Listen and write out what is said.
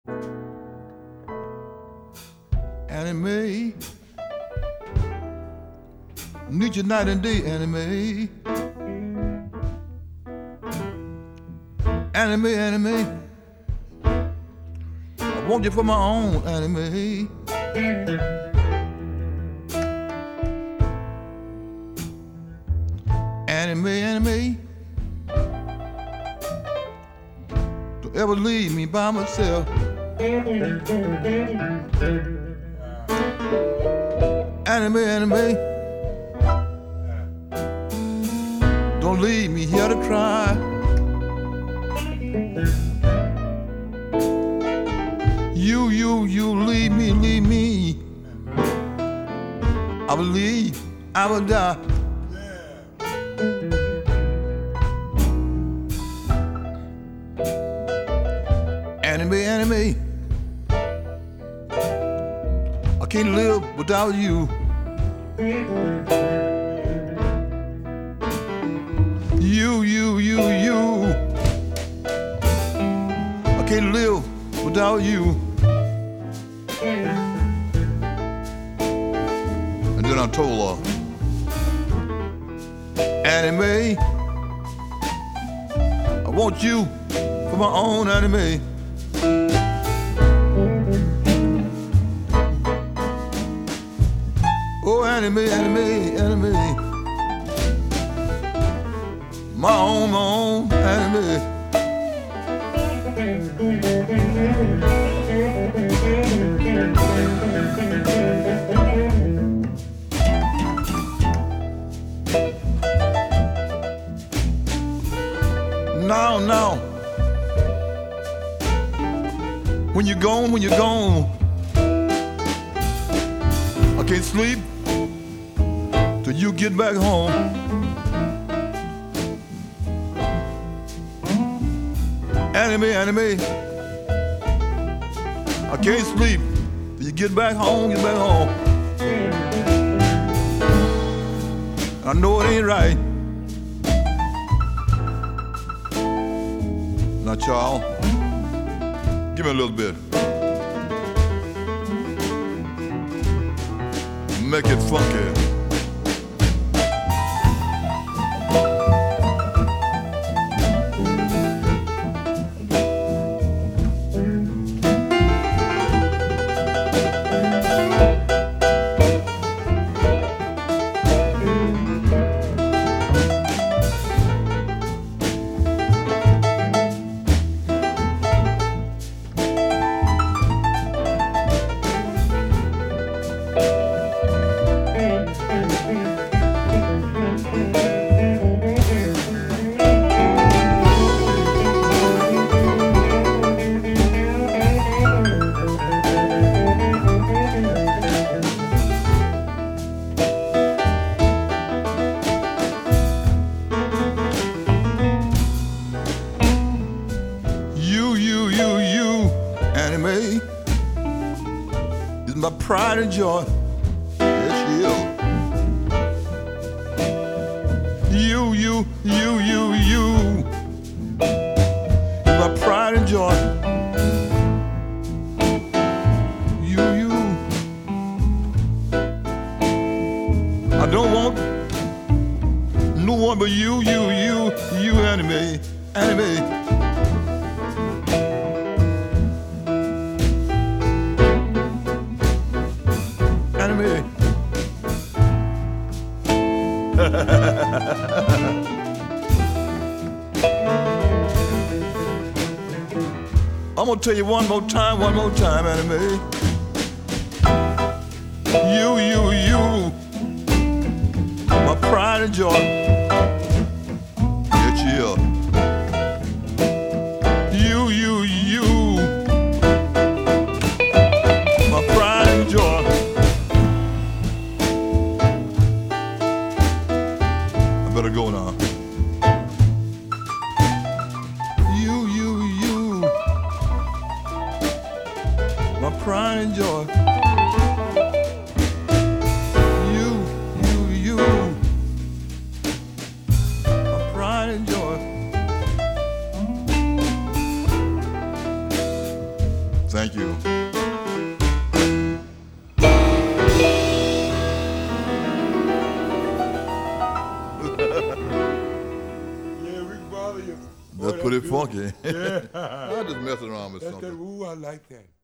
Anime, need you night and day. Anime, anime, anime. I want you for my own. Anime. Anime, anime. Don't ever leave me by myself. Anime, anime. Don't leave me here to cry. You leave me. I will leave, I will die. Anime, anime. I can't live without you. You. I can't live without you. And then I told her, anime, I want you for my own. Anime. Oh, anime, anime. My own anime. Now, when you're gone, I can't sleep till you get back home. Anime. I can't sleep till you get back home. I know it ain't right. Now, Charles, give me a little bit. Make it funky. You, anime, is my pride and joy. Yes, she is. You, is my pride and joy. You. I don't want no one but you, anime. I'm gonna tell you one more time, anime. You, my pride and joy. Yeah, chill. You, my pride and joy. I better go now. You, my pride and joy. You, my pride and joy. Thank you. Yeah, we can bother you. That's Boy, pretty good. funky. Yeah. I just messing around with That's that, something. ooh, I like that.